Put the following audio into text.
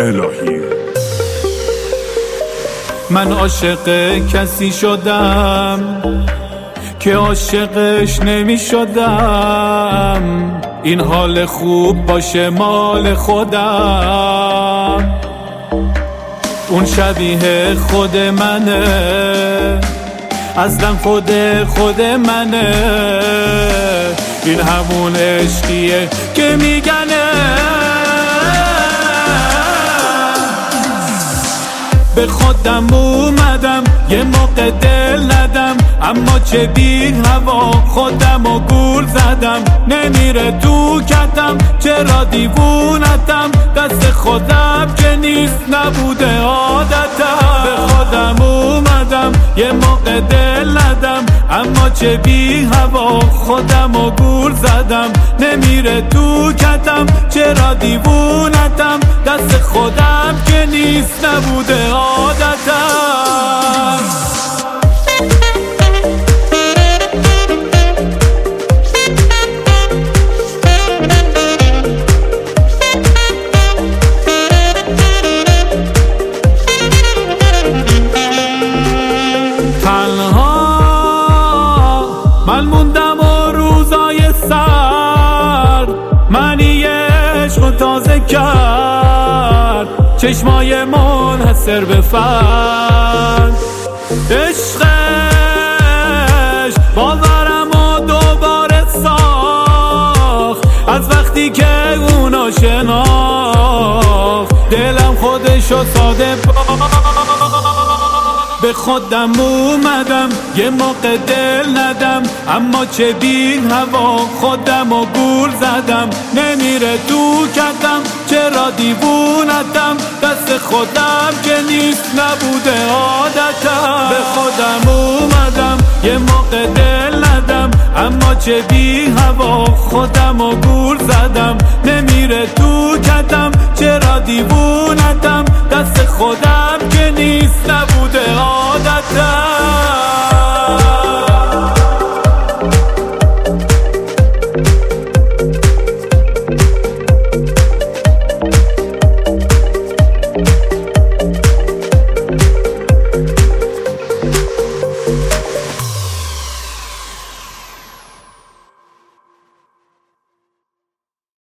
الهی. من عاشق کسی شدم که عاشقش نمی شدم، این حال خوب باشه مال خودم. اون شبیه خود منه، اصلا خود منه، این همون عشقیه که میگنه. به خودم اومدم یه موقع دل ندم، اما چه بی هوا خودم و گول زدم. نمیره تو کتم چرا دیوونتم، دست خودم که نیست نبوده عادتم. به خودم اومدم یه موقع دل ندم، اما چه بی هوا خودم و گول زدم. نمیره تو کتم چرا دیوونتم، دست خودم که نیست نبوده عادتم. من موندم و روزای سر منی عشق تازه کرد، چشمای منحصر به فرد. عشقش باورم و دوباره ساخت، از وقتی که اونو شناخت دلم خودشو ساده به خودم اومدم یه موقع دل ندم، اما چه بی هوا خودم و گول زدم. نمیره تو کتم چرا دیوونتم، دست خودم که نیست نبوده عادتم. به خودم اومدم یه موقع دل ندم، اما چه بی هوا خودم و گول زدم. نمیره تو کتم چرا دیوونتم، دست خودم